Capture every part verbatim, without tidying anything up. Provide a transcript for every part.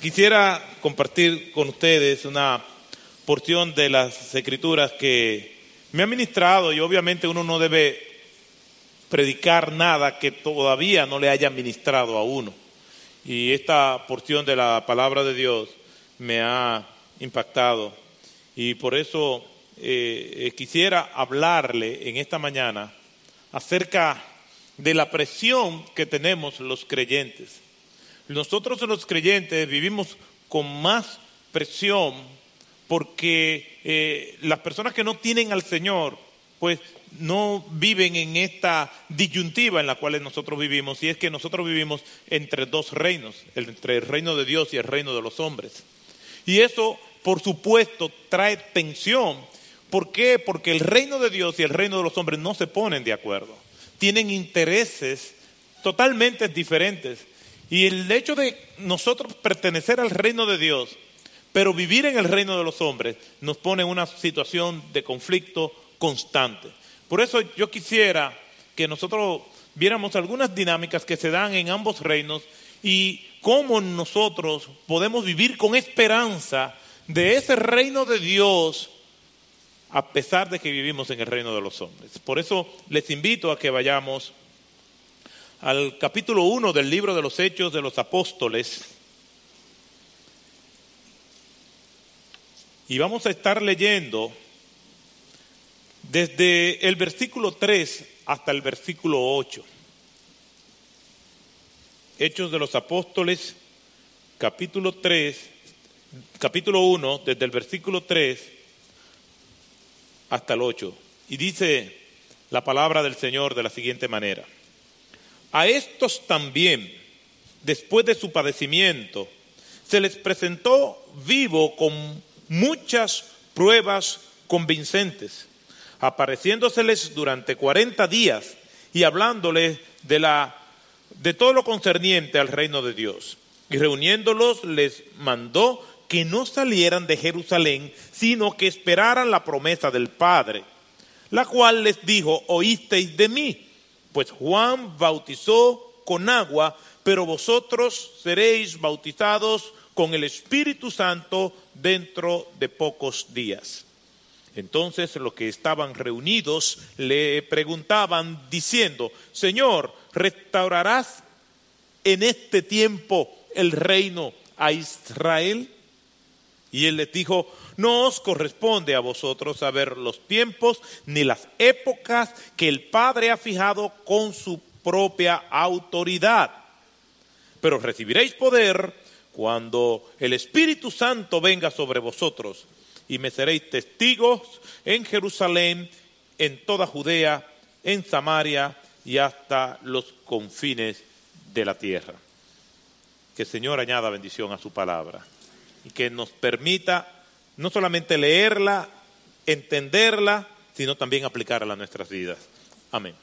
Quisiera compartir con ustedes una porción de las Escrituras que me ha ministrado, y obviamente uno no debe predicar nada que todavía no le haya ministrado a uno. Y esta porción de la palabra de Dios me ha impactado, y por eso eh, quisiera hablarle en esta mañana acerca de la presión que tenemos los creyentes. Nosotros los creyentes vivimos con más presión porque eh, las personas que no tienen al Señor, pues no viven en esta disyuntiva en la cual nosotros vivimos, y es que nosotros vivimos entre dos reinos, entre el reino de Dios y el reino de los hombres. Y eso, por supuesto, trae tensión. ¿Por qué? Porque el reino de Dios y el reino de los hombres no se ponen de acuerdo. Tienen intereses totalmente diferentes. Y el hecho de nosotros pertenecer al reino de Dios, pero vivir en el reino de los hombres, nos pone en una situación de conflicto constante. Por eso yo quisiera que nosotros viéramos algunas dinámicas que se dan en ambos reinos y cómo nosotros podemos vivir con esperanza de ese reino de Dios a pesar de que vivimos en el reino de los hombres. Por eso les invito a que vayamos al capítulo uno del libro de los Hechos de los Apóstoles, y vamos a estar leyendo desde el versículo tres hasta el versículo ocho. Hechos de los Apóstoles, capítulo tres, capítulo uno, desde el versículo tres hasta el ocho. Y dice la palabra del Señor de la siguiente manera: a estos también, después de su padecimiento, se les presentó vivo con muchas pruebas convincentes, apareciéndoseles durante cuarenta días y hablándoles de, la, de todo lo concerniente al reino de Dios. Y reuniéndolos les mandó que no salieran de Jerusalén, sino que esperaran la promesa del Padre, la cual les dijo: oísteis de mí. Pues Juan bautizó con agua, pero vosotros seréis bautizados con el Espíritu Santo dentro de pocos días. Entonces los que estaban reunidos le preguntaban diciendo: Señor, ¿restaurarás en este tiempo el reino a Israel? Y él les dijo: no os corresponde a vosotros saber los tiempos ni las épocas que el Padre ha fijado con su propia autoridad. Pero recibiréis poder cuando el Espíritu Santo venga sobre vosotros, y me seréis testigos en Jerusalén, en toda Judea, en Samaria y hasta los confines de la tierra. Que el Señor añada bendición a su palabra y que nos permita no solamente leerla, entenderla, sino también aplicarla a nuestras vidas. Amén.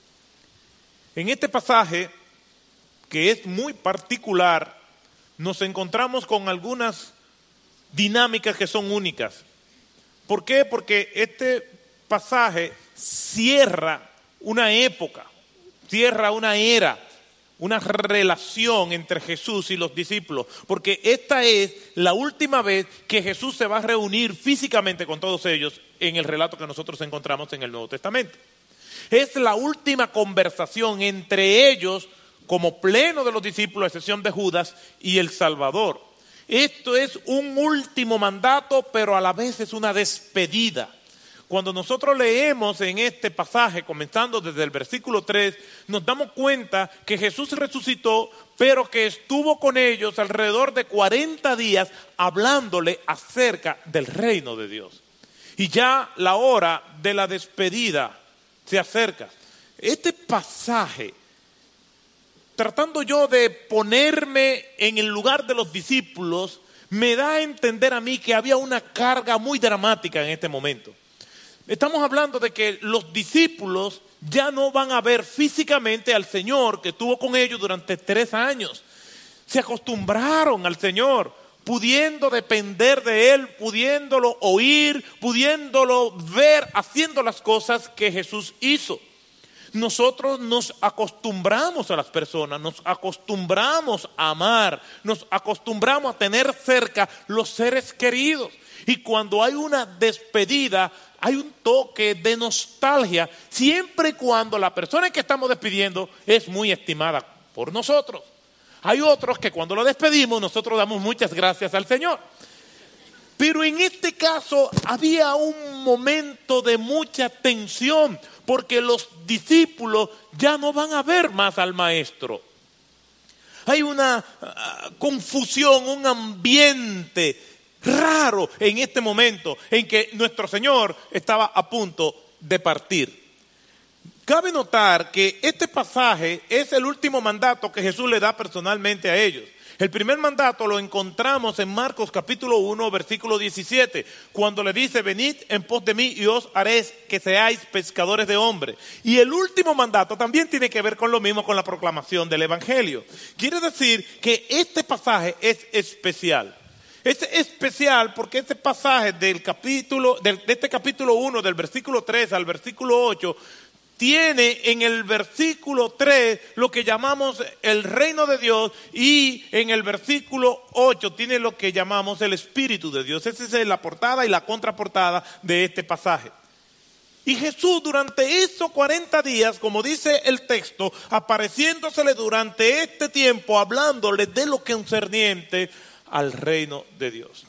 En este pasaje, que es muy particular, nos encontramos con algunas dinámicas que son únicas. ¿Por qué? Porque este pasaje cierra una época, cierra una era, una relación entre Jesús y los discípulos, porque esta es la última vez que Jesús se va a reunir físicamente con todos ellos en el relato que nosotros encontramos en el Nuevo Testamento. Es la última conversación entre ellos como pleno de los discípulos, a excepción de Judas, y el Salvador. Esto es un último mandato, pero a la vez es una despedida. Cuando nosotros leemos en este pasaje, comenzando desde el versículo tres, nos damos cuenta que Jesús resucitó, pero que estuvo con ellos alrededor de cuarenta días hablándole acerca del reino de Dios. Y ya la hora de la despedida se acerca. Este pasaje, tratando yo de ponerme en el lugar de los discípulos, me da a entender a mí que había una carga muy dramática en este momento. Estamos hablando de que los discípulos ya no van a ver físicamente al Señor que estuvo con ellos durante tres años. Se acostumbraron al Señor, pudiendo depender de Él, pudiéndolo oír, pudiéndolo ver, haciendo las cosas que Jesús hizo. nosotros nos acostumbramos a las personas, nos acostumbramos a amar, nos acostumbramos a tener cerca los seres queridos. Y cuando hay una despedida, hay un toque de nostalgia, siempre y cuando la persona que estamos despidiendo es muy estimada por nosotros. Hay otros que cuando lo despedimos, nosotros damos muchas gracias al Señor. Pero en este caso había un momento de mucha tensión, porque los discípulos ya no van a ver más al maestro. Hay una uh, confusión, un ambiente raro en este momento en que nuestro Señor estaba a punto de partir. Cabe notar que este pasaje es el último mandato que Jesús le da personalmente a ellos. El primer mandato lo encontramos en Marcos capítulo uno, versículo diecisiete, cuando le dice: venid en pos de mí y os haré que seáis pescadores de hombres. Y el último mandato también tiene que ver con lo mismo, con la proclamación del evangelio. Quiere decir que este pasaje es especial. Es especial porque este pasaje del capítulo, de este capítulo uno, del versículo tres al versículo ocho, tiene en el versículo tres lo que llamamos el reino de Dios, y en el versículo ocho tiene lo que llamamos el Espíritu de Dios. Esa es la portada y la contraportada de este pasaje. Y Jesús durante esos cuarenta días, como dice el texto, apareciéndosele durante este tiempo, hablándole de lo concerniente al reino de Dios.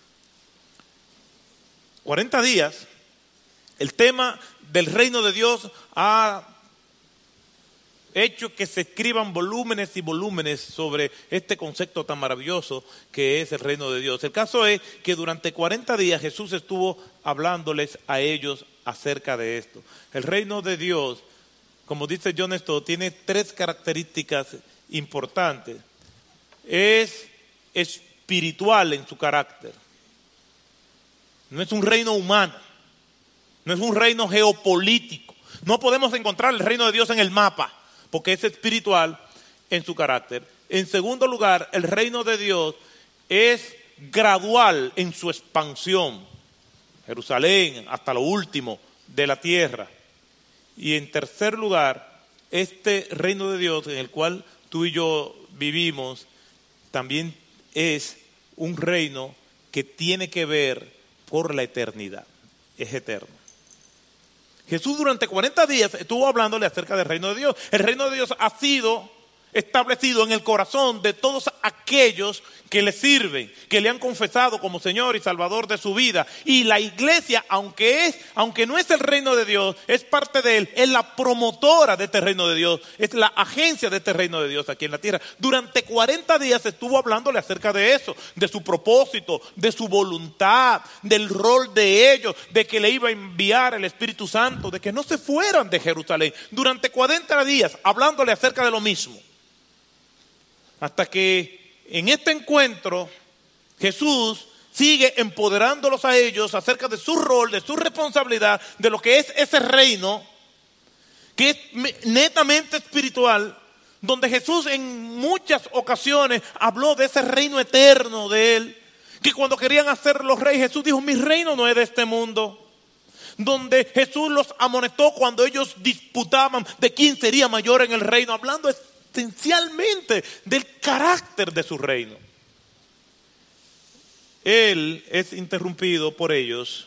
cuarenta días, el tema del reino de Dios ha hecho que se escriban volúmenes y volúmenes sobre este concepto tan maravilloso que es el reino de Dios. El caso es que durante cuarenta días Jesús estuvo hablándoles a ellos acerca de esto. El reino de Dios, como dice John Stott, tiene tres características importantes. Es espiritual en su carácter. No es un reino humano. No es un reino geopolítico. No podemos encontrar el reino de Dios en el mapa, porque es espiritual en su carácter. En segundo lugar, el reino de Dios es gradual en su expansión. Jerusalén hasta lo último de la tierra. Y en tercer lugar, este reino de Dios en el cual tú y yo vivimos también es un reino que tiene que ver por la eternidad. Es eterno. Jesús durante cuarenta días estuvo hablándole acerca del reino de Dios. El reino de Dios ha sido establecido en el corazón de todos aquellos que le sirven, que le han confesado como Señor y Salvador de su vida. Y la iglesia, aunque es, aunque no es el reino de Dios, es parte de él, es la promotora de este reino de Dios, es la agencia de este reino de Dios aquí en la tierra. Durante cuarenta días estuvo hablándole acerca de eso, de su propósito, de su voluntad, del rol de ellos, de que le iba a enviar el Espíritu Santo, de que no se fueran de Jerusalén. Durante cuarenta días hablándole acerca de lo mismo. Hasta que en este encuentro Jesús sigue empoderándolos a ellos acerca de su rol, de su responsabilidad, de lo que es ese reino que es netamente espiritual, donde Jesús en muchas ocasiones habló de ese reino eterno de él, que cuando querían hacer los reyes, Jesús dijo: mi reino no es de este mundo. Donde Jesús los amonestó cuando ellos disputaban de quién sería mayor en el reino, hablando esencialmente del carácter de su reino. Él es interrumpido por ellos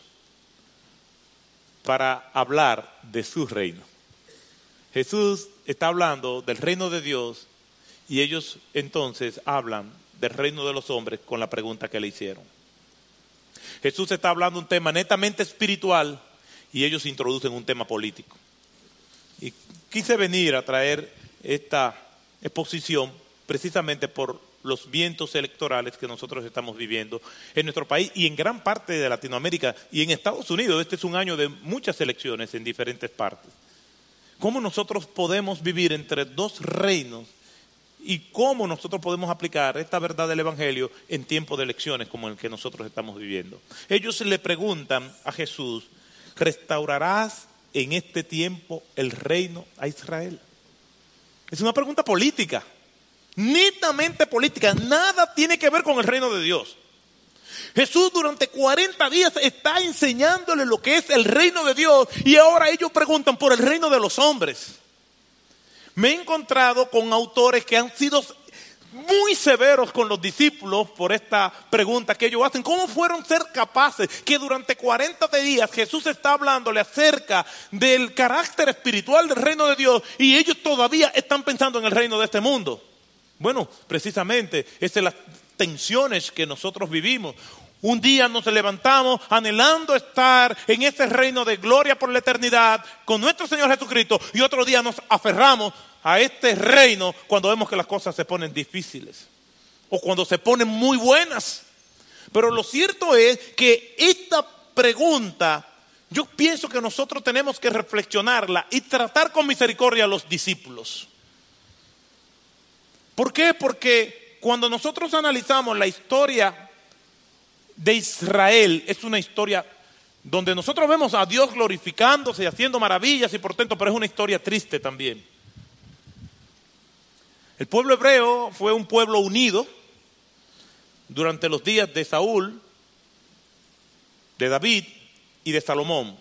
para hablar de su reino. Jesús está hablando del reino de Dios y ellos entonces hablan del reino de los hombres con la pregunta que le hicieron. Jesús está hablando un tema netamente espiritual y ellos introducen un tema político. Y quise venir a traer esta exposición precisamente por los vientos electorales que nosotros estamos viviendo en nuestro país y en gran parte de Latinoamérica y en Estados Unidos. Este es un año de muchas elecciones en diferentes partes. ¿Cómo nosotros podemos vivir entre dos reinos y cómo nosotros podemos aplicar esta verdad del Evangelio en tiempo de elecciones como el que nosotros estamos viviendo? Ellos le preguntan a Jesús: ¿restaurarás en este tiempo el reino a Israel? Es una pregunta política, netamente política, nada tiene que ver con el reino de Dios. Jesús durante cuarenta días está enseñándole lo que es el reino de Dios y ahora ellos preguntan por el reino de los hombres. me he encontrado con autores que han sido muy severos con los discípulos por esta pregunta que ellos hacen. ¿Cómo fueron ser capaces que durante cuarenta días Jesús está hablándole acerca del carácter espiritual del reino de Dios y ellos todavía están pensando en el reino de este mundo? Bueno, precisamente, esas son las tensiones que nosotros vivimos. Un día nos levantamos anhelando estar en ese reino de gloria por la eternidad con nuestro Señor Jesucristo y otro día nos aferramos a este reino cuando vemos que las cosas se ponen difíciles o cuando se ponen muy buenas. Pero lo cierto es que esta pregunta, yo pienso que nosotros tenemos que reflexionarla y tratar con misericordia a los discípulos. ¿Por qué? Porque cuando nosotros analizamos la historia de Israel, es una historia donde nosotros vemos a Dios glorificándose y haciendo maravillas y portentos, pero es una historia triste también. El pueblo hebreo fue un pueblo unido durante los días de Saúl, de David y de Salomón.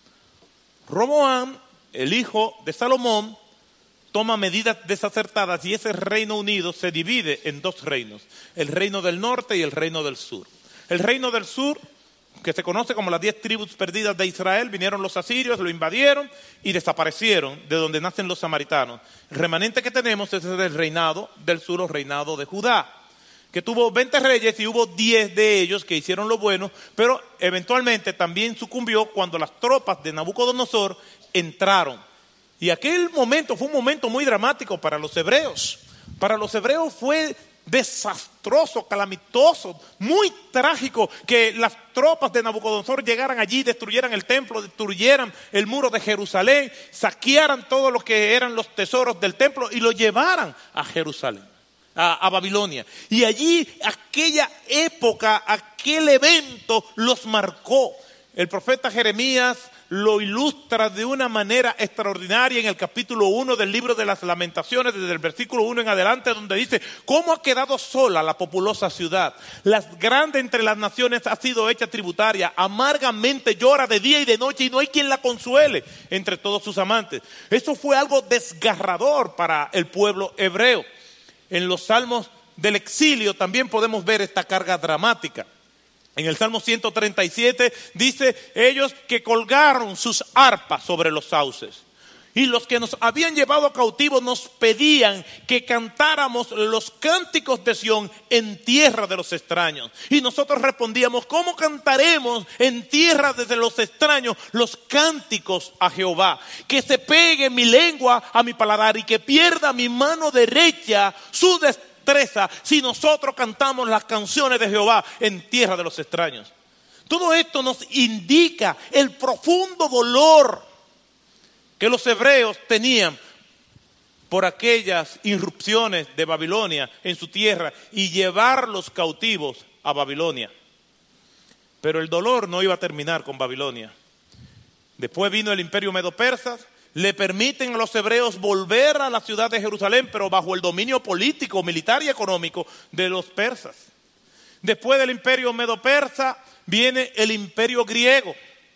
Roboam, el hijo de Salomón, toma medidas desacertadas y ese reino unido se divide en dos reinos, el reino del norte y el reino del sur. El reino del sur, que se conoce como las diez tribus perdidas de Israel, vinieron los asirios, lo invadieron y desaparecieron de donde nacen los samaritanos. El remanente que tenemos es el reinado del sur, o reinado de Judá, que tuvo veinte reyes y hubo diez de ellos que hicieron lo bueno, pero eventualmente también sucumbió cuando las tropas de Nabucodonosor entraron. Y aquel momento fue un momento muy dramático para los hebreos. Para los hebreos fue desastroso, calamitoso, muy trágico que las tropas de Nabucodonosor llegaran allí, destruyeran el templo, destruyeran el muro de Jerusalén, saquearan todo lo que eran los tesoros del templo y lo llevaran a Jerusalén, a, a Babilonia. Y allí aquella época, aquel evento los marcó. El profeta Jeremías lo ilustra de una manera extraordinaria en el capítulo uno del libro de las Lamentaciones, desde el versículo uno en adelante, donde dice: ¿cómo ha quedado sola la populosa ciudad? La grande entre las naciones ha sido hecha tributaria, amargamente llora de día y de noche y no hay quien la consuele entre todos sus amantes. Eso fue algo desgarrador para el pueblo hebreo. En los salmos del exilio también podemos ver esta carga dramática. En el Salmo ciento treinta y siete dice: ellos que colgaron sus arpas sobre los sauces. Y los que nos habían llevado cautivos nos pedían que cantáramos los cánticos de Sión en tierra de los extraños. Y nosotros respondíamos: ¿cómo cantaremos en tierra de los extraños los cánticos a Jehová? Que se pegue mi lengua a mi paladar y que pierda mi mano derecha su destreza si nosotros cantamos las canciones de Jehová en tierra de los extraños. Todo esto nos indica el profundo dolor que los hebreos tenían por aquellas irrupciones de Babilonia en su tierra y llevar los cautivos a Babilonia. Pero el dolor no iba a terminar con Babilonia. Después vino el imperio medo-persa. Le permiten a los hebreos volver a la ciudad de Jerusalén, pero bajo el dominio político, militar y económico de los persas. Después del imperio medo-persa viene el imperio griego,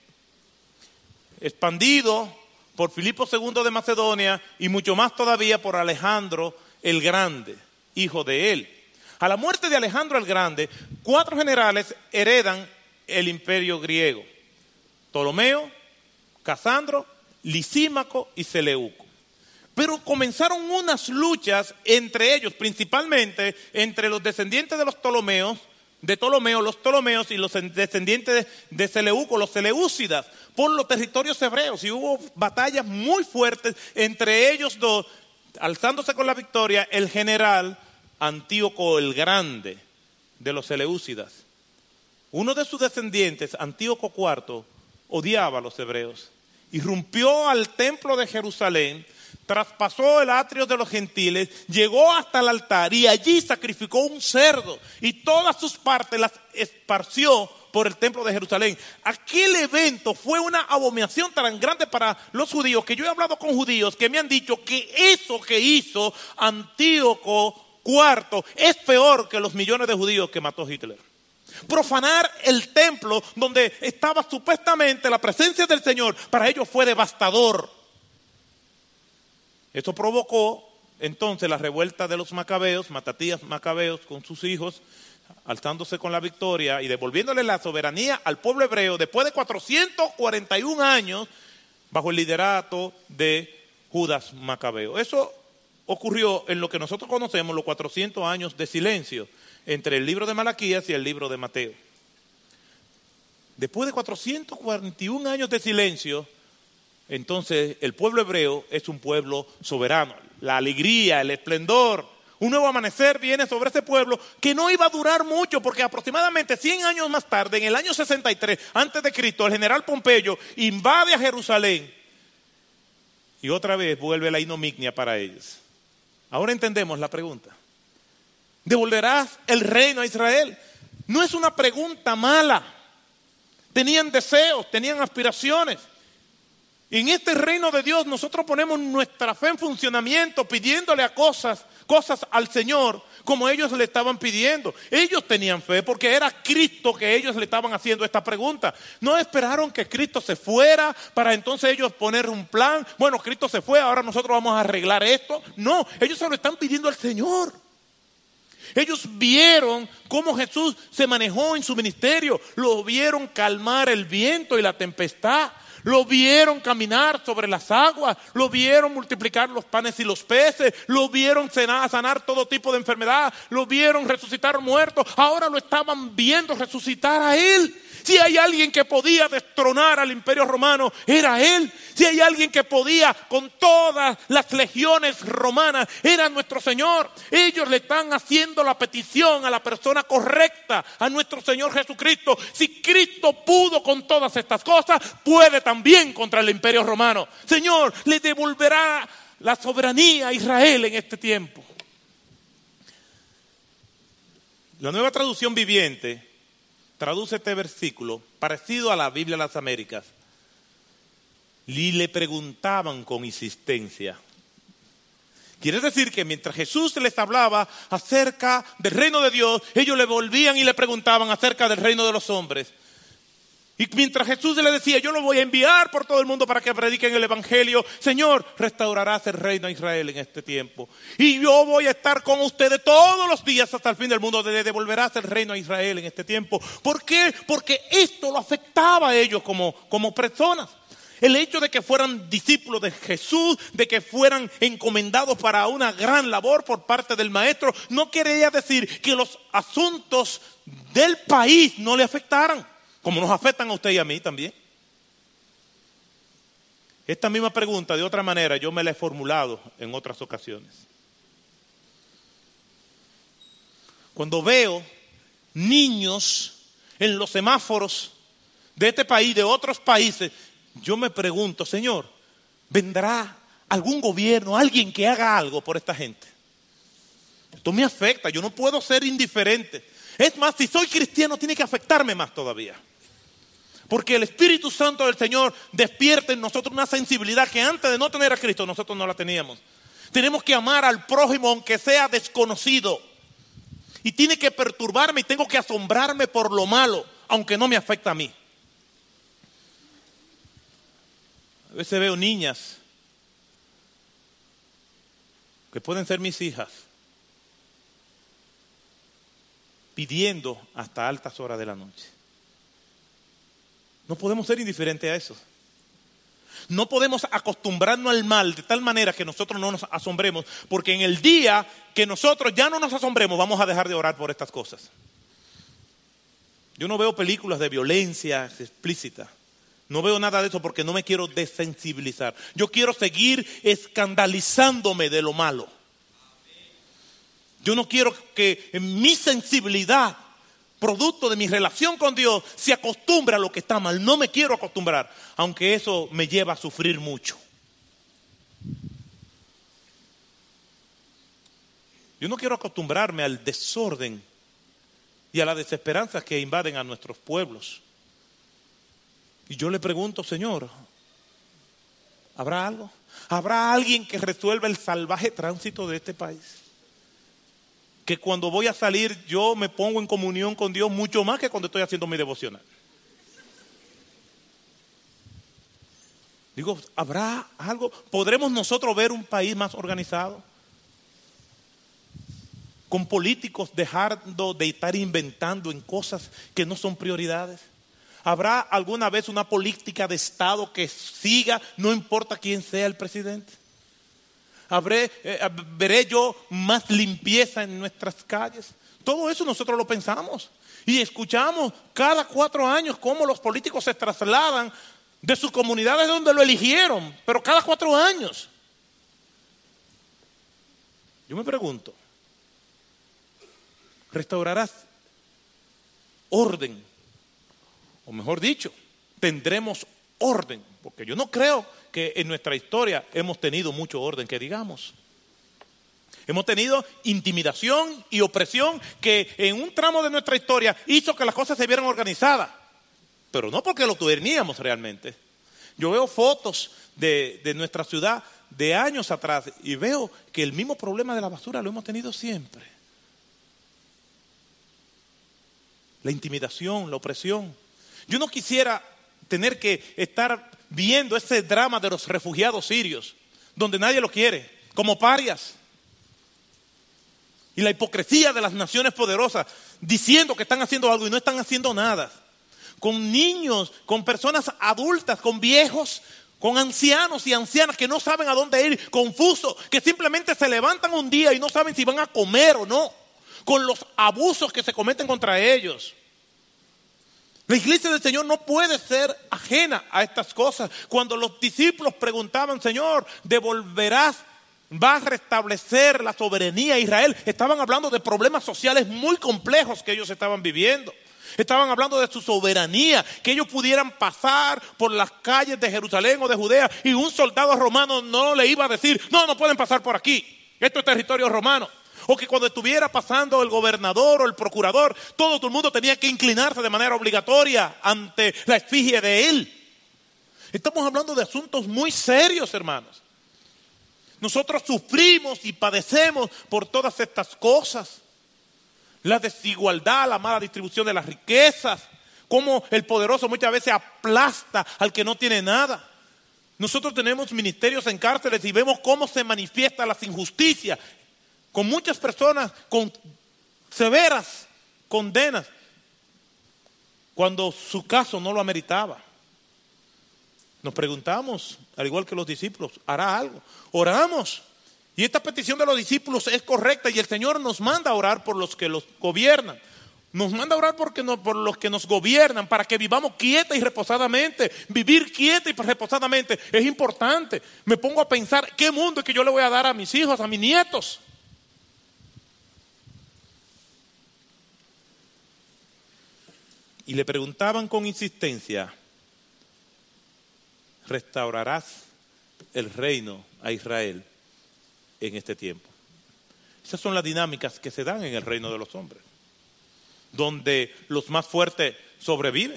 expandido por Filipo segundo de Macedonia y mucho más todavía por Alejandro el Grande, hijo de él. A la muerte de Alejandro el Grande, cuatro generales heredan el imperio griego: Ptolomeo, Casandro, Lisímaco y Seleuco. Pero comenzaron unas luchas entre ellos, principalmente entre los descendientes de los Ptolomeos, de Ptolomeo, los Ptolomeos y los descendientes de Seleuco, los Seleucidas, por los territorios hebreos. Y hubo batallas muy fuertes entre ellos dos, alzándose con la victoria el general Antíoco el Grande de los Seleucidas. Uno de sus descendientes, Antíoco cuarto, odiaba a los hebreos. Irrumpió al templo de Jerusalén, traspasó el atrio de los gentiles, llegó hasta el altar y allí sacrificó un cerdo y todas sus partes las esparció por el templo de Jerusalén. Aquel evento fue una abominación tan grande para los judíos que yo he hablado con judíos que me han dicho que eso que hizo Antíoco cuarto es peor que los millones de judíos que mató Hitler. Profanar el templo donde estaba supuestamente la presencia del Señor, para ellos fue devastador. Esto provocó entonces la revuelta de los macabeos, Matatías Macabeos con sus hijos, alzándose con la victoria y devolviéndole la soberanía al pueblo hebreo después de cuatrocientos cuarenta y un años bajo el liderato de Judas Macabeo. Eso ocurrió en lo que nosotros conocemos los cuatrocientos años de silencio entre el libro de Malaquías y el libro de Mateo. Después de cuatrocientos cuarenta y un años de silencio, entonces el pueblo hebreo es un pueblo soberano. La alegría, el esplendor, un nuevo amanecer viene sobre ese pueblo que no iba a durar mucho, porque aproximadamente cien años más tarde, en el año sesenta y tres antes de Cristo, el general Pompeyo invade a Jerusalén y otra vez vuelve la ignominia para ellos. Ahora entendemos la pregunta. ¿Devolverás el reino a Israel? No es una pregunta mala. Tenían deseos, tenían aspiraciones. Y en este reino de Dios nosotros ponemos nuestra fe en funcionamiento, pidiéndole a cosas, cosas al Señor, como ellos le estaban pidiendo. Ellos tenían fe porque era Cristo que ellos le estaban haciendo esta pregunta. No esperaron que Cristo se fuera para entonces ellos poner un plan. Bueno, Cristo se fue, ahora nosotros vamos a arreglar esto. No, ellos se lo están pidiendo al Señor. Ellos vieron cómo Jesús se manejó en su ministerio. Lo vieron calmar el viento y la tempestad. Lo vieron caminar sobre las aguas, lo vieron multiplicar los panes y los peces, lo vieron sanar, sanar todo tipo de enfermedad, lo vieron resucitar muertos, ahora lo estaban viendo resucitar a Él. Si hay alguien que podía destronar al imperio romano, era Él. Si hay alguien que podía con todas las legiones romanas, era nuestro Señor. Ellos le están haciendo la petición a la persona correcta, a nuestro Señor Jesucristo. Si Cristo pudo con todas estas cosas, puede también contra el imperio romano. Señor, le devolverá la soberanía a Israel en este tiempo. La Nueva Traducción Viviente traduce este versículo parecido a la Biblia de las Américas. Y le preguntaban con insistencia. Quiere decir que mientras Jesús les hablaba acerca del reino de Dios, ellos le volvían y le preguntaban acerca del reino de los hombres. Y mientras Jesús le decía, yo lo voy a enviar por todo el mundo para que prediquen el evangelio, Señor, restaurarás el reino a Israel en este tiempo. Y yo voy a estar con ustedes todos los días hasta el fin del mundo, le devolverás el reino a Israel en este tiempo. ¿Por qué? Porque esto lo afectaba a ellos como, como personas. El hecho de que fueran discípulos de Jesús, de que fueran encomendados para una gran labor por parte del maestro, no quería decir que los asuntos del país no le afectaran. Como nos afectan a usted y a mí también. Esta misma pregunta, de otra manera, yo me la he formulado en otras ocasiones. Cuando veo niños en los semáforos de este país, de otros países, yo me pregunto, Señor, ¿vendrá algún gobierno, alguien que haga algo por esta gente? Esto me afecta, yo no puedo ser indiferente. Es más, si soy cristiano, tiene que afectarme más todavía. Porque el Espíritu Santo del Señor despierta en nosotros una sensibilidad que antes de no tener a Cristo nosotros no la teníamos. Tenemos que amar al prójimo aunque sea desconocido. Y tiene que perturbarme y tengo que asombrarme por lo malo, aunque no me afecta a mí. A veces veo niñas que pueden ser mis hijas pidiendo hasta altas horas de la noche. No podemos ser indiferentes a eso. No podemos acostumbrarnos al mal de tal manera que nosotros no nos asombremos, porque en el día que nosotros ya no nos asombremos vamos a dejar de orar por estas cosas. Yo no veo películas de violencia explícita. No veo nada de eso porque no me quiero desensibilizar. Yo quiero seguir escandalizándome de lo malo. Yo no quiero que en mi sensibilidad, producto de mi relación con Dios, se acostumbre a lo que está mal. No me quiero acostumbrar, aunque eso me lleva a sufrir mucho. Yo no quiero acostumbrarme al desorden y a las desesperanzas que invaden a nuestros pueblos. Y yo le pregunto, Señor, ¿habrá algo? ¿Habrá alguien que resuelva el salvaje tránsito de este país? Que cuando voy a salir yo me pongo en comunión con Dios mucho más que cuando estoy haciendo mi devocional. Digo, ¿habrá algo? ¿Podremos nosotros ver un país más organizado? Con políticos dejando de estar inventando en cosas que no son prioridades. ¿Habrá alguna vez una política de Estado que siga, no importa quién sea el presidente? ¿Habré, eh, ¿Veré yo más limpieza en nuestras calles? Todo eso nosotros lo pensamos. Y escuchamos cada cuatro años cómo los políticos se trasladan de sus comunidades donde lo eligieron, pero cada cuatro años. Yo me pregunto, ¿restaurarás orden? O mejor dicho, tendremos orden, porque yo no creo que en nuestra historia hemos tenido mucho orden, que digamos. Hemos tenido intimidación y opresión que en un tramo de nuestra historia hizo que las cosas se vieran organizadas, pero no porque lo teníamos realmente. Yo veo fotos de, de nuestra ciudad de años atrás y veo que el mismo problema de la basura lo hemos tenido siempre. La intimidación, la opresión. Yo no quisiera tener que estar viendo ese drama de los refugiados sirios, donde nadie lo quiere, como parias. Y la hipocresía de las naciones poderosas, diciendo que están haciendo algo y no están haciendo nada. Con niños, con personas adultas, con viejos, con ancianos y ancianas que no saben a dónde ir, confusos, que simplemente se levantan un día y no saben si van a comer o no. Con los abusos que se cometen contra ellos. La iglesia del Señor no puede ser ajena a estas cosas. Cuando los discípulos preguntaban, Señor, ¿devolverás, vas a restablecer la soberanía a Israel? Estaban hablando de problemas sociales muy complejos que ellos estaban viviendo. Estaban hablando de su soberanía, que ellos pudieran pasar por las calles de Jerusalén o de Judea y un soldado romano no le iba a decir, no, no pueden pasar por aquí, esto es territorio romano. O que cuando estuviera pasando el gobernador o el procurador, todo el mundo tenía que inclinarse de manera obligatoria ante la efigie de él. Estamos hablando de asuntos muy serios, hermanos. Nosotros sufrimos y padecemos por todas estas cosas. La desigualdad, la mala distribución de las riquezas, cómo el poderoso muchas veces aplasta al que no tiene nada. Nosotros tenemos ministerios en cárceles y vemos cómo se manifiestan las injusticias, con muchas personas con severas condenas, cuando su caso no lo ameritaba. Nos preguntamos, al igual que los discípulos, ¿hará algo? Oramos. Y esta petición de los discípulos es correcta y el Señor nos manda a orar por los que los gobiernan. Nos manda a orar porque no, por los que nos gobiernan, para que vivamos quieta y reposadamente. Vivir quieta y reposadamente es importante. Me pongo a pensar, ¿qué mundo es que yo le voy a dar a mis hijos, a mis nietos? Y le preguntaban con insistencia, ¿restaurarás el reino a Israel en este tiempo? Esas son las dinámicas que se dan en el reino de los hombres, donde los más fuertes sobreviven,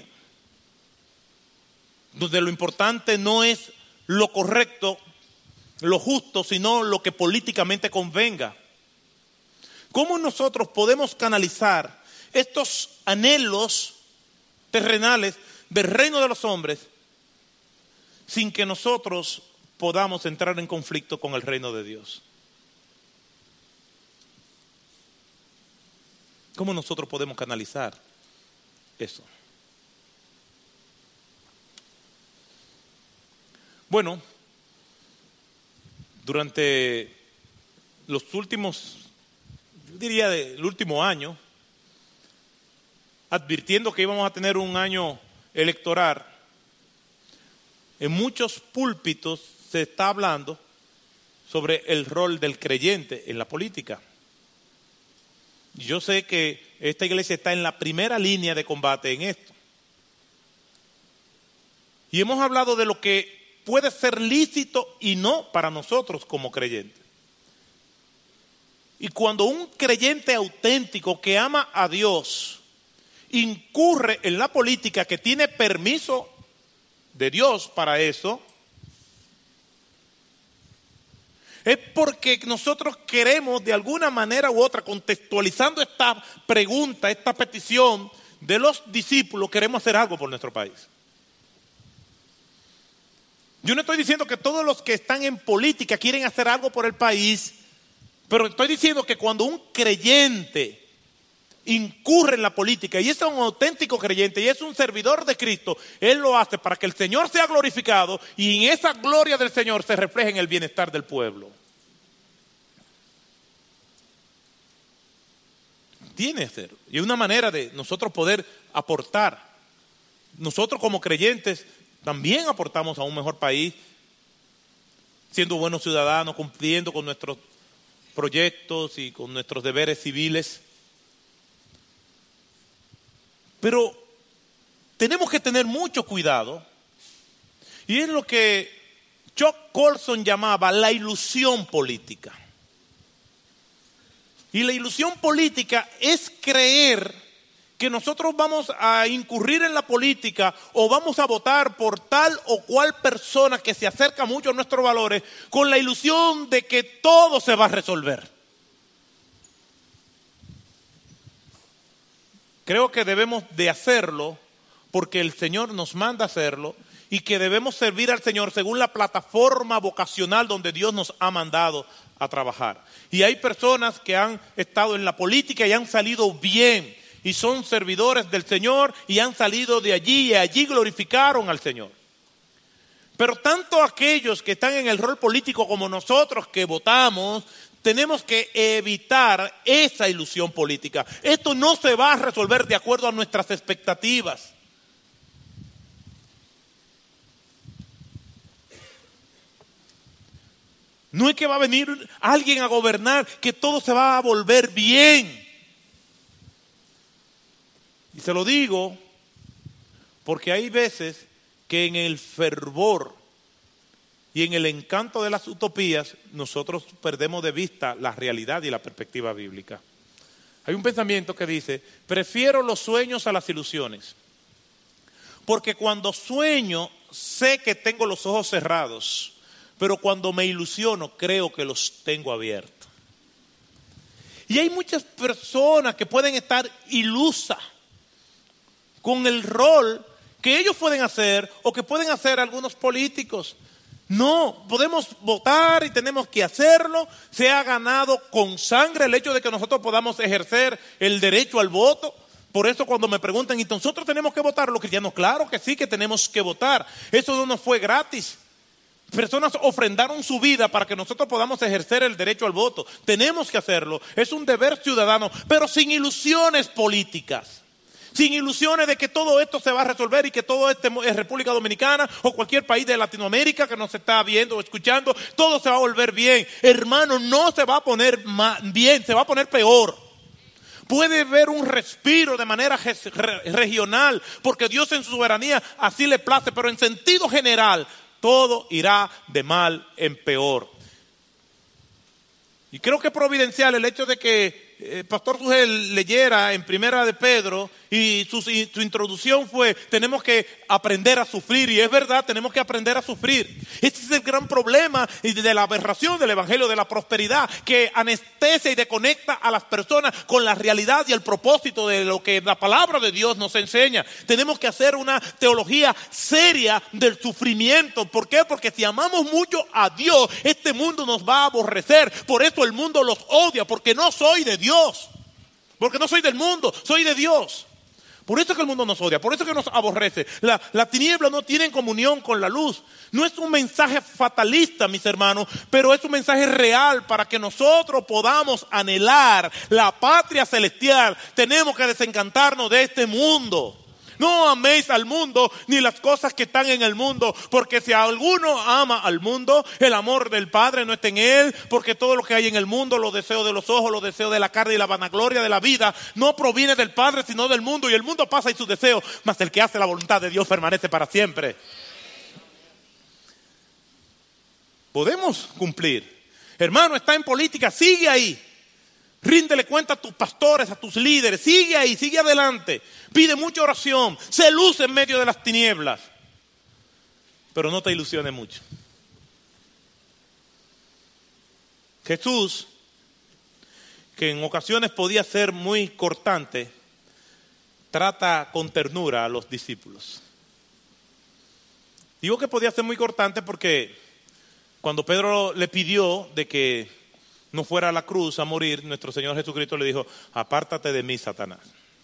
donde lo importante no es lo correcto, lo justo, sino lo que políticamente convenga. ¿Cómo nosotros podemos canalizar estos anhelos terrenales del reino de los hombres sin que nosotros podamos entrar en conflicto con el reino de Dios? ¿Cómo nosotros podemos canalizar eso? Bueno, durante los últimos, yo diría del último año, advirtiendo que íbamos a tener un año electoral, en muchos púlpitos se está hablando sobre el rol del creyente en la política. Yo sé que esta iglesia está en la primera línea de combate en esto. Y hemos hablado de lo que puede ser lícito y no para nosotros como creyentes. Y cuando un creyente auténtico que ama a Dios incurre en la política, que tiene permiso de Dios para eso, es porque nosotros queremos de alguna manera u otra, contextualizando esta pregunta, esta petición de los discípulos, queremos hacer algo por nuestro país. Yo no estoy diciendo que todos los que están en política quieren hacer algo por el país, pero estoy diciendo que cuando un creyente incurre en la política y es un auténtico creyente y es un servidor de Cristo, él lo hace para que el Señor sea glorificado y en esa gloria del Señor se refleje en el bienestar del pueblo. Tiene que ser. Y es una manera de nosotros poder aportar. Nosotros como creyentes también aportamos a un mejor país, siendo buenos ciudadanos, cumpliendo con nuestros proyectos y con nuestros deberes civiles. Pero tenemos que tener mucho cuidado, y es lo que Chuck Colson llamaba la ilusión política. Y la ilusión política es creer que nosotros vamos a incurrir en la política o vamos a votar por tal o cual persona que se acerca mucho a nuestros valores con la ilusión de que todo se va a resolver. Creo que debemos de hacerlo porque el Señor nos manda a hacerlo y que debemos servir al Señor según la plataforma vocacional donde Dios nos ha mandado a trabajar. Y hay personas que han estado en la política y han salido bien y son servidores del Señor y han salido de allí y allí glorificaron al Señor. Pero tanto aquellos que están en el rol político como nosotros que votamos, tenemos que evitar esa ilusión política. Esto no se va a resolver de acuerdo a nuestras expectativas. No es que va a venir alguien a gobernar, que todo se va a volver bien. Y se lo digo porque hay veces que en el fervor y en el encanto de las utopías, nosotros perdemos de vista la realidad y la perspectiva bíblica. Hay un pensamiento que dice, prefiero los sueños a las ilusiones. Porque cuando sueño, sé que tengo los ojos cerrados, pero cuando me ilusiono, creo que los tengo abiertos. Y hay muchas personas que pueden estar ilusas con el rol que ellos pueden hacer o que pueden hacer algunos políticos. No, podemos votar y tenemos que hacerlo. Se ha ganado con sangre el hecho de que nosotros podamos ejercer el derecho al voto. Por eso cuando me preguntan, ¿y nosotros tenemos que votar los cristianos? Claro que sí, que tenemos que votar. Eso no nos fue gratis. Personas ofrendaron su vida para que nosotros podamos ejercer el derecho al voto. Tenemos que hacerlo. Es un deber ciudadano, pero sin ilusiones políticas. Sin ilusiones de que todo esto se va a resolver y que todo esto es República Dominicana o cualquier país de Latinoamérica que nos está viendo o escuchando, todo se va a volver bien. Hermano, no se va a poner bien, se va a poner peor. Puede haber un respiro de manera regional, porque Dios en su soberanía así le place, pero en sentido general, todo irá de mal en peor. Y creo que es providencial el hecho de que el pastor Sugel leyera en Primera de Pedro y su, y su introducción fue, tenemos que aprender a sufrir, y es verdad, tenemos que aprender a sufrir. Este es el gran problema de la aberración del evangelio de la prosperidad, que anestesia y desconecta a las personas con la realidad y el propósito de lo que la palabra de Dios nos enseña. Tenemos que hacer una teología seria del sufrimiento. ¿Por qué? Porque si amamos mucho a Dios, este mundo nos va a aborrecer. Por eso el mundo los odia, porque no soy de Dios, porque no soy del mundo, soy de Dios. Por eso es que el mundo nos odia, por eso es que nos aborrece. La, la tiniebla no tiene comunión con la luz. No es un mensaje fatalista, mis hermanos, pero es un mensaje real para que nosotros podamos anhelar la patria celestial. Tenemos que desencantarnos de este mundo. No améis al mundo ni las cosas que están en el mundo, porque si alguno ama al mundo, el amor del Padre no está en él, porque todo lo que hay en el mundo, los deseos de los ojos, los deseos de la carne y la vanagloria de la vida, no proviene del Padre sino del mundo, y el mundo pasa y sus deseos, mas el que hace la voluntad de Dios permanece para siempre. Podemos cumplir. Hermano, está en política, sigue ahí. Ríndele cuenta a tus pastores, a tus líderes. Sigue ahí, sigue adelante. Pide mucha oración. Se luce en medio de las tinieblas. Pero no te ilusiones mucho. Jesús, que en ocasiones podía ser muy cortante, trata con ternura a los discípulos. Digo que podía ser muy cortante porque cuando Pedro le pidió de que no fuera a la cruz a morir, nuestro Señor Jesucristo le dijo, apártate de mí, Satanás.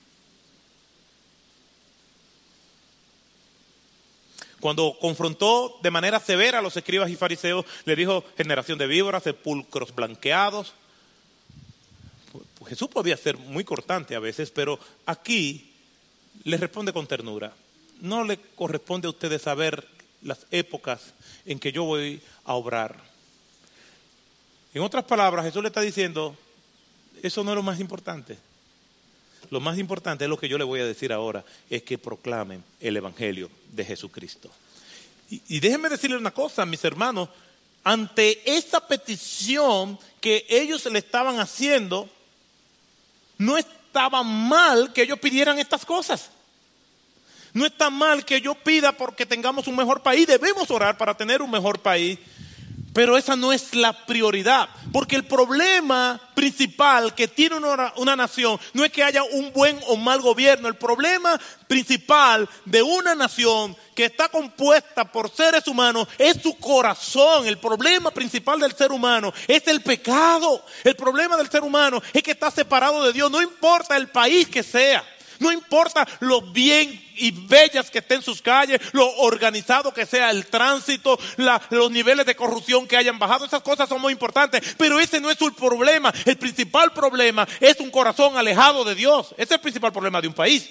Cuando confrontó de manera severa a los escribas y fariseos, le dijo, generación de víboras, sepulcros blanqueados. Pues Jesús podía ser muy cortante a veces, pero aquí le responde con ternura. No le corresponde a ustedes saber las épocas en que yo voy a obrar. En otras palabras, Jesús le está diciendo, eso no es lo más importante. Lo más importante es lo que yo le voy a decir ahora, es que proclamen el Evangelio de Jesucristo. Y, y déjenme decirles una cosa, mis hermanos, ante esa petición que ellos le estaban haciendo, no estaba mal que ellos pidieran estas cosas. No está mal que yo pida porque tengamos un mejor país. Debemos orar para tener un mejor país. Pero esa no es la prioridad. Porque el problema principal que tiene una, una nación no es que haya un buen o mal gobierno. El problema principal de una nación que está compuesta por seres humanos es su corazón. El problema principal del ser humano es el pecado. El problema del ser humano es que está separado de Dios. No importa el país que sea. No importa lo bien y bellas que estén sus calles, lo organizado que sea el tránsito, la, los niveles de corrupción que hayan bajado, esas cosas son muy importantes, pero ese no es el problema. El principal problema es un corazón alejado de Dios. Ese es el principal problema de un país.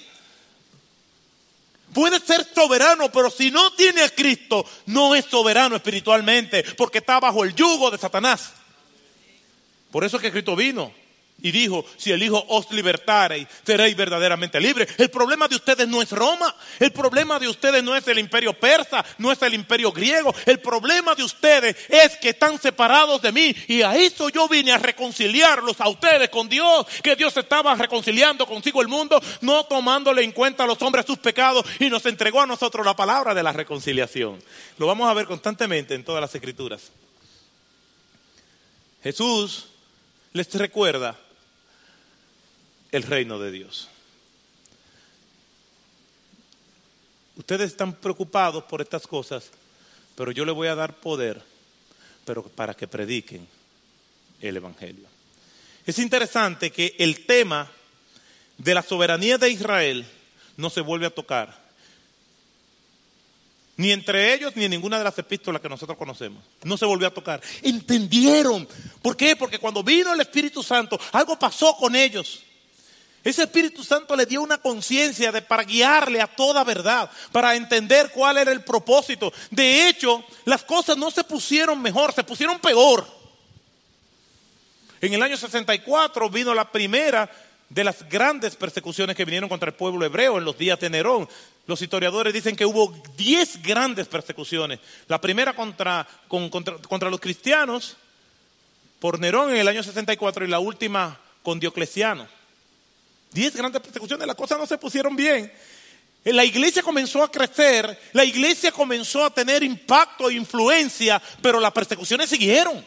Puede ser soberano, pero si no tiene a Cristo, no es soberano espiritualmente, porque está bajo el yugo de Satanás. Por eso es que Cristo vino y dijo, si el Hijo os libertareis, seréis verdaderamente libres. El problema de ustedes no es Roma. El problema de ustedes no es el imperio persa, no es el imperio griego. El problema de ustedes es que están separados de mí. Y a eso yo vine, a reconciliarlos a ustedes con Dios. Que Dios estaba reconciliando consigo el mundo, no tomándole en cuenta a los hombres sus pecados. Y nos entregó a nosotros la palabra de la reconciliación. Lo vamos a ver constantemente en todas las Escrituras. Jesús les recuerda el reino de Dios. Ustedes están preocupados por estas cosas, pero yo les voy a dar poder, pero para que prediquen el Evangelio. Es interesante que el tema de la soberanía de Israel no se vuelve a tocar, ni entre ellos ni en ninguna de las epístolas que nosotros conocemos. No se volvió a tocar. ¿Entendieron? ¿Por qué? Porque cuando vino el Espíritu Santo, algo pasó con ellos. Ese Espíritu Santo le dio una conciencia de para guiarle a toda verdad, para entender cuál era el propósito. De hecho, las cosas no se pusieron mejor, se pusieron peor. En el año sesenta y cuatro vino la primera de las grandes persecuciones que vinieron contra el pueblo hebreo en los días de Nerón. Los historiadores dicen que hubo diez grandes persecuciones. La primera contra, con, contra, contra los cristianos por Nerón en el año sesenta y cuatro y la última con Diocleciano. Diez grandes persecuciones, las cosas no se pusieron bien. La iglesia comenzó a crecer, la iglesia comenzó a tener impacto e influencia, pero las persecuciones siguieron.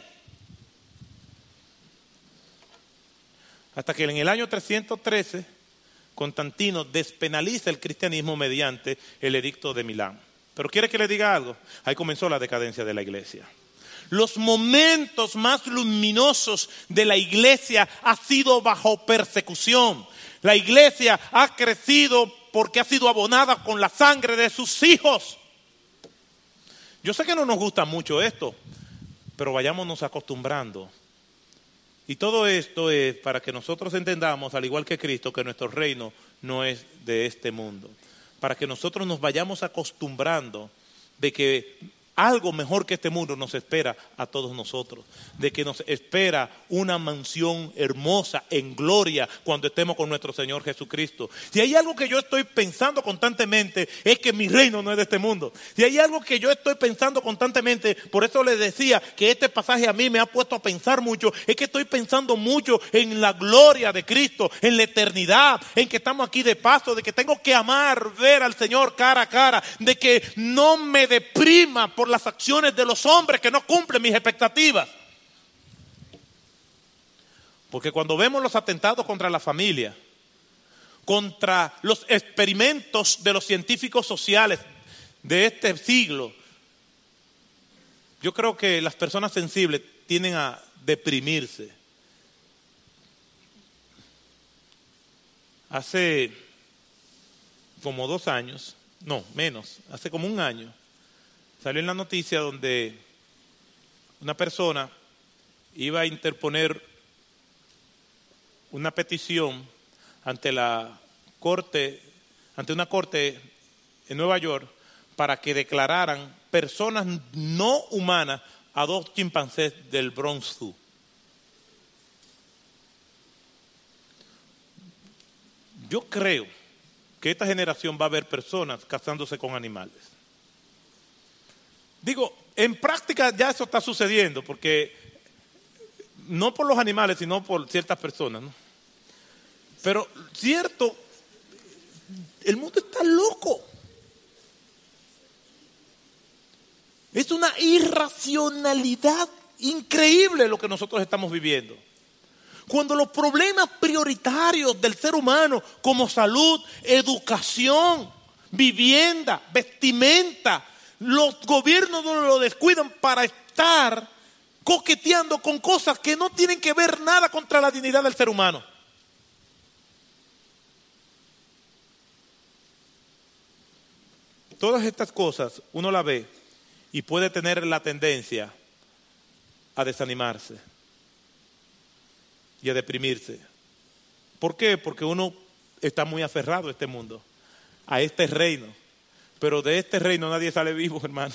Hasta que en el año trescientos trece, Constantino despenaliza el cristianismo mediante el edicto de Milán. Pero ¿quiere que le diga algo? Ahí comenzó la decadencia de la iglesia. Los momentos más luminosos de la iglesia han sido bajo persecución. La iglesia ha crecido porque ha sido abonada con la sangre de sus hijos. Yo sé que no nos gusta mucho esto, pero vayámonos acostumbrando. Y todo esto es para que nosotros entendamos, al igual que Cristo, que nuestro reino no es de este mundo. Para que nosotros nos vayamos acostumbrando de que algo mejor que este mundo nos espera a todos nosotros, de que nos espera una mansión hermosa en gloria cuando estemos con nuestro Señor Jesucristo. Si hay algo que yo estoy pensando constantemente es que mi reino no es de este mundo. Si hay algo que yo estoy pensando constantemente, por eso les decía que este pasaje a mí me ha puesto a pensar mucho, es que estoy pensando mucho en la gloria de Cristo, en la eternidad, en que estamos aquí de paso, de que tengo que amar, ver al Señor cara a cara, de que no me deprima por las acciones de los hombres que no cumplen mis expectativas. Porque cuando vemos los atentados contra la familia, contra los experimentos de los científicos sociales de este siglo, Yo creo que las personas sensibles tienden a deprimirse. Hace como dos años, no, menos, hace como un año, salió en la noticia donde una persona iba a interponer una petición ante la corte, ante una corte en Nueva York, para que declararan personas no humanas a dos chimpancés del Bronx Zoo. Yo creo que esta generación va a ver personas casándose con animales. Digo, en práctica ya eso está sucediendo, porque no por los animales, sino por ciertas personas, ¿no? Pero cierto, el mundo está loco. Es una irracionalidad increíble lo que nosotros estamos viviendo. Cuando los problemas prioritarios del ser humano, como salud, educación, vivienda, vestimenta, los gobiernos no lo descuidan para estar coqueteando con cosas que no tienen que ver nada contra la dignidad del ser humano. Todas estas cosas uno las ve y puede tener la tendencia a desanimarse y a deprimirse. ¿Por qué? Porque uno está muy aferrado a este mundo, a este reino. Pero de este reino nadie sale vivo, hermano.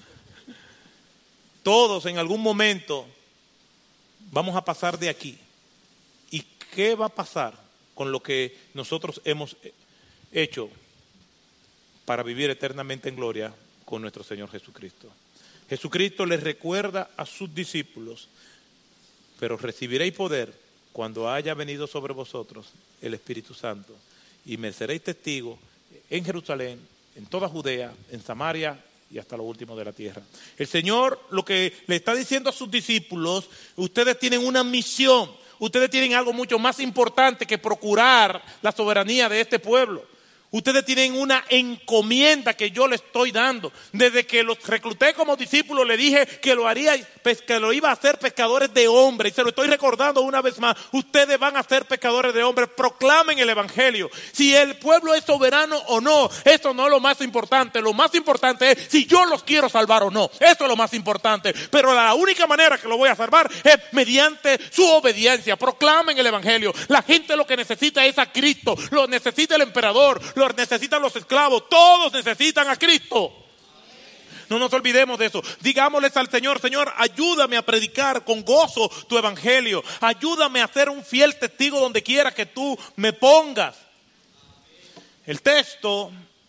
Todos en algún momento vamos a pasar de aquí. ¿Y qué va a pasar con lo que nosotros hemos hecho para vivir eternamente en gloria con nuestro Señor Jesucristo? Jesucristo les recuerda a sus discípulos: pero recibiréis poder cuando haya venido sobre vosotros el Espíritu Santo, y me seréis testigos en Jerusalén, en toda Judea, en Samaria y hasta lo último de la tierra. El Señor lo que le está diciendo a sus discípulos: ustedes tienen una misión, ustedes tienen algo mucho más importante que procurar la soberanía de este pueblo. Ustedes tienen una encomienda que yo les estoy dando. Desde que los recluté como discípulos, le dije que lo haría, que lo iba a hacer pescadores de hombres. Y se lo estoy recordando una vez más. Ustedes van a ser pescadores de hombres. Proclamen el evangelio. Si el pueblo es soberano o no, eso no es lo más importante. Lo más importante es si yo los quiero salvar o no. Eso es lo más importante. Pero la única manera que lo voy a salvar es mediante su obediencia. Proclamen el evangelio. La gente lo que necesita es a Cristo. Lo necesita el emperador. Lo necesitan los esclavos, todos necesitan a Cristo. No nos olvidemos de eso. Digámosles al Señor: Señor, ayúdame a predicar con gozo tu evangelio. Ayúdame a ser un fiel testigo donde quiera que tú me pongas. El texto,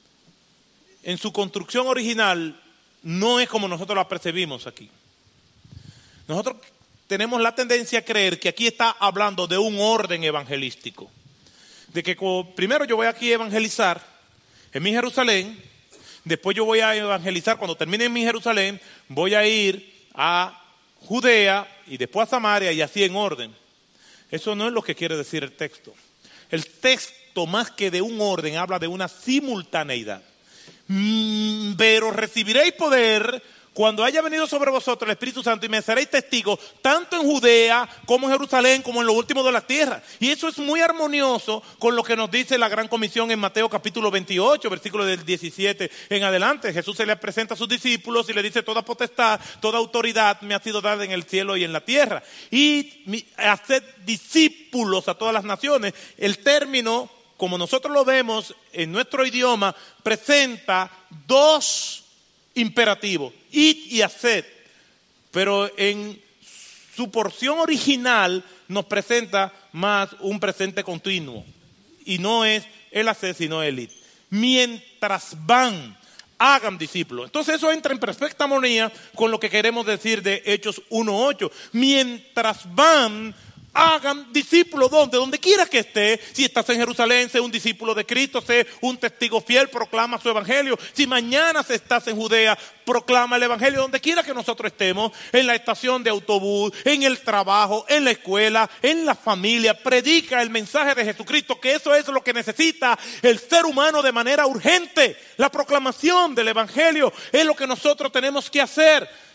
en su construcción original, no es como nosotros la percibimos aquí. Nosotros tenemos la tendencia a creer que aquí está hablando de un orden evangelístico. De que primero yo voy aquí a evangelizar en mi Jerusalén, después yo voy a evangelizar, cuando termine en mi Jerusalén, voy a ir a Judea y después a Samaria, y así en orden. Eso no es lo que quiere decir el texto. El texto, más que de un orden, habla de una simultaneidad. Mm, pero recibiréis poder cuando haya venido sobre vosotros el Espíritu Santo, y me seréis testigos tanto en Judea como en Jerusalén, como en lo último de la tierra. Y eso es muy armonioso con lo que nos dice la Gran Comisión en Mateo capítulo veintiocho, versículo del diecisiete en adelante. Jesús se le presenta a sus discípulos y le dice: toda potestad, toda autoridad me ha sido dada en el cielo y en la tierra. Y haced discípulos a todas las naciones. El término, como nosotros lo vemos en nuestro idioma, presenta dos imperativo: id y haced. Pero en su porción original nos presenta más un presente continuo, y no es el hacer sino el id. Mientras van, hagan discípulos. Entonces eso entra en perfecta armonía con lo que queremos decir de Hechos uno ocho. Mientras van, hagan discípulos. ¿Dónde? Donde quiera que esté. Si estás en Jerusalén, sé un discípulo de Cristo, sé un testigo fiel, proclama su evangelio. Si mañana estás en Judea, proclama el evangelio. Donde quiera que nosotros estemos, en la estación de autobús, en el trabajo, en la escuela, en la familia, predica el mensaje de Jesucristo, que eso es lo que necesita el ser humano de manera urgente. La proclamación del evangelio es lo que nosotros tenemos que hacer.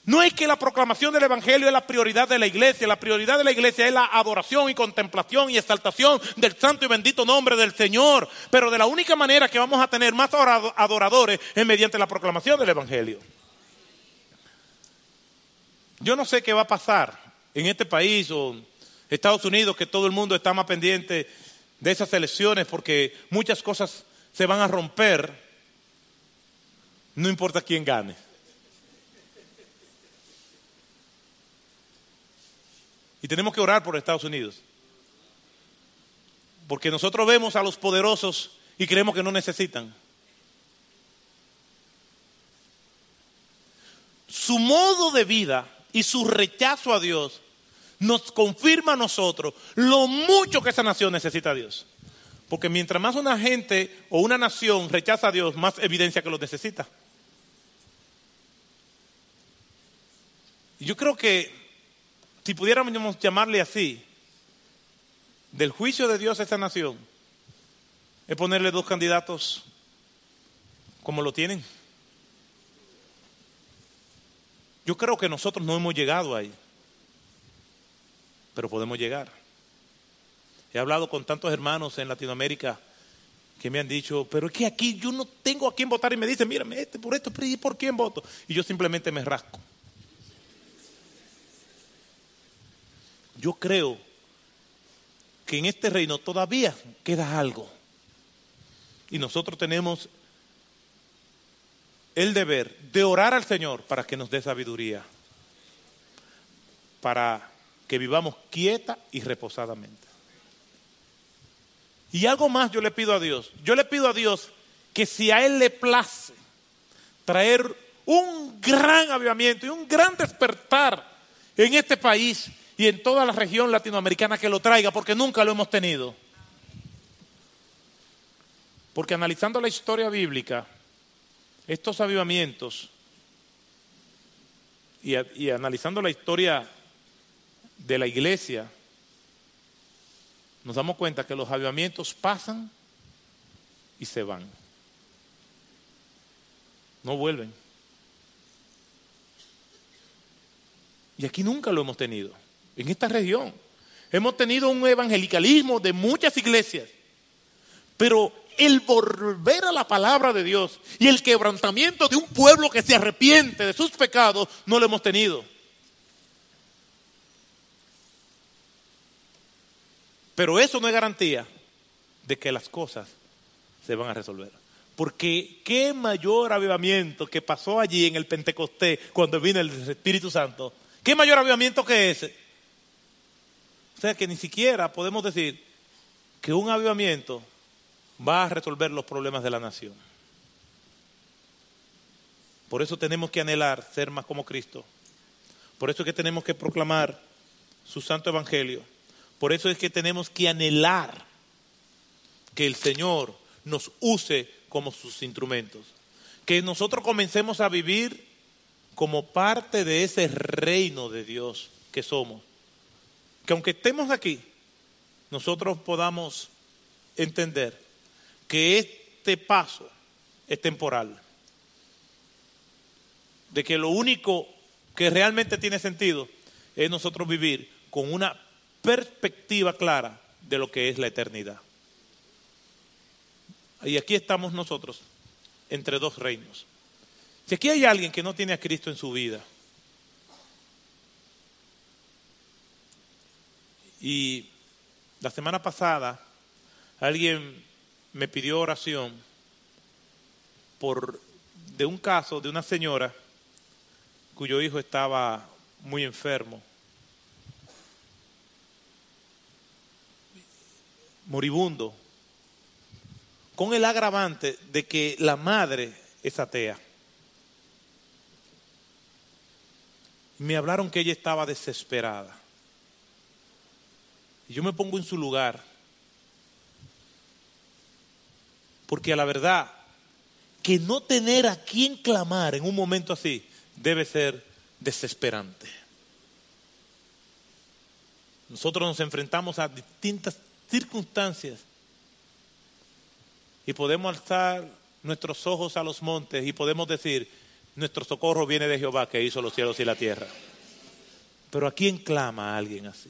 No es que la proclamación del evangelio es la prioridad de la iglesia. La prioridad de la iglesia es la adoración y contemplación y exaltación del santo y bendito nombre del Señor. Pero de la única manera que vamos a tener más adoradores es mediante la proclamación del evangelio. Yo no sé qué va a pasar en este país o Estados Unidos, que todo el mundo está más pendiente de esas elecciones porque muchas cosas se van a romper, no importa quién gane. Y tenemos que orar por Estados Unidos. Porque nosotros vemos a los poderosos y creemos que no necesitan. Su modo de vida y su rechazo a Dios nos confirma a nosotros lo mucho que esa nación necesita a Dios. Porque mientras más una gente o una nación rechaza a Dios, más evidencia que lo necesita. Y yo creo que si pudiéramos llamarle así, del juicio de Dios a esta nación, es ponerle dos candidatos como lo tienen. Yo creo que nosotros no hemos llegado ahí, pero podemos llegar. He hablado con tantos hermanos en Latinoamérica que me han dicho, pero es que aquí yo no tengo a quién votar, y me dicen, mírame, este por esto, ¿y por quién voto? Y yo simplemente me rasco. Yo creo que en este reino todavía queda algo. Y nosotros tenemos el deber de orar al Señor para que nos dé sabiduría. Para que vivamos quieta y reposadamente. Y algo más yo le pido a Dios. Yo le pido a Dios que si a Él le place traer un gran avivamiento y un gran despertar en este país y en toda la región latinoamericana, que lo traiga, porque nunca lo hemos tenido. Porque analizando la historia bíblica, estos avivamientos y, y analizando la historia de la iglesia, nos damos cuenta que los avivamientos pasan y se van. No vuelven. Y aquí nunca lo hemos tenido. En esta región hemos tenido un evangelicalismo de muchas iglesias, pero el volver a la palabra de Dios y el quebrantamiento de un pueblo que se arrepiente de sus pecados no lo hemos tenido. Pero eso no es garantía de que las cosas se van a resolver. Porque qué mayor avivamiento que pasó allí en el Pentecostés cuando vino el Espíritu Santo. ¿Qué mayor avivamiento que ese? O sea que ni siquiera podemos decir que un avivamiento va a resolver los problemas de la nación. Por eso tenemos que anhelar ser más como Cristo. Por eso es que tenemos que proclamar su santo evangelio. Por eso es que tenemos que anhelar que el Señor nos use como sus instrumentos. Que nosotros comencemos a vivir como parte de ese reino de Dios que somos. Que aunque estemos aquí, nosotros podamos entender que este paso es temporal. De que lo único que realmente tiene sentido es nosotros vivir con una perspectiva clara de lo que es la eternidad. Y aquí estamos nosotros entre dos reinos. Si aquí hay alguien que no tiene a Cristo en su vida, y la semana pasada alguien me pidió oración por de un caso de una señora cuyo hijo estaba muy enfermo, moribundo, con el agravante de que la madre es atea. Me hablaron que ella estaba desesperada. Y yo me pongo en su lugar. Porque a la verdad, que no tener a quién clamar en un momento así debe ser desesperante. Nosotros nos enfrentamos a distintas circunstancias y podemos alzar nuestros ojos a los montes y podemos decir, nuestro socorro viene de Jehová, que hizo los cielos y la tierra. Pero ¿a quién clama a alguien así?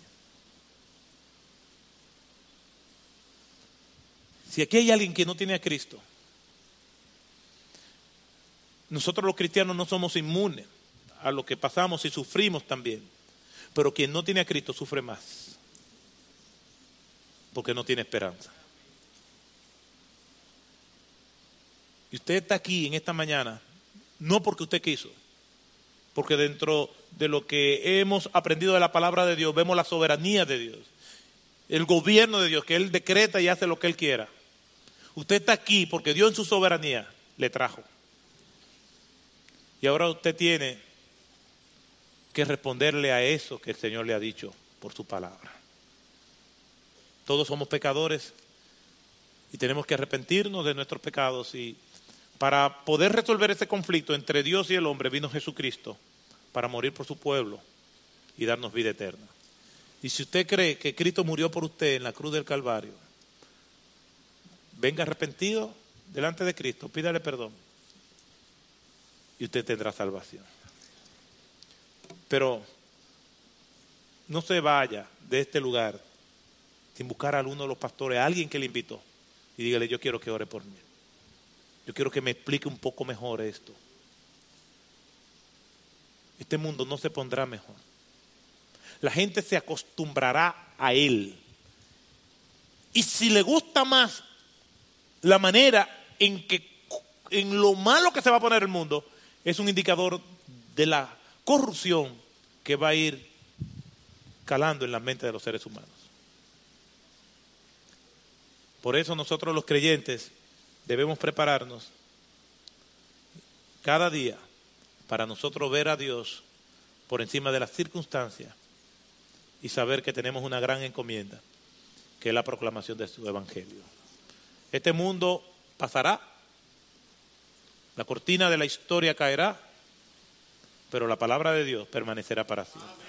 Si aquí hay alguien que no tiene a Cristo, nosotros los cristianos no somos inmunes a lo que pasamos y sufrimos también. Pero quien no tiene a Cristo sufre más, porque no tiene esperanza. Y usted está aquí en esta mañana, no porque usted quiso, porque dentro de lo que hemos aprendido de la palabra de Dios, vemos la soberanía de Dios, el gobierno de Dios, que Él decreta y hace lo que Él quiera. Usted está aquí porque Dios en su soberanía le trajo. Y ahora usted tiene que responderle a eso que el Señor le ha dicho por su palabra. Todos somos pecadores y tenemos que arrepentirnos de nuestros pecados, y para poder resolver ese conflicto entre Dios y el hombre vino Jesucristo para morir por su pueblo y darnos vida eterna. Y si usted cree que Cristo murió por usted en la cruz del Calvario, venga arrepentido delante de Cristo, pídale perdón y usted tendrá salvación. Pero no se vaya de este lugar sin buscar a alguno de los pastores, a alguien que le invitó, y dígale: yo quiero que ore por mí. Yo quiero que me explique un poco mejor esto. Este mundo no se pondrá mejor. La gente se acostumbrará a él. Y si le gusta más la manera en que, en lo malo que se va a poner el mundo, es un indicador de la corrupción que va a ir calando en la mente de los seres humanos. Por eso nosotros los creyentes debemos prepararnos cada día para nosotros ver a Dios por encima de las circunstancias y saber que tenemos una gran encomienda, que es la proclamación de su evangelio. Este mundo pasará, la cortina de la historia caerá, pero la palabra de Dios permanecerá para siempre.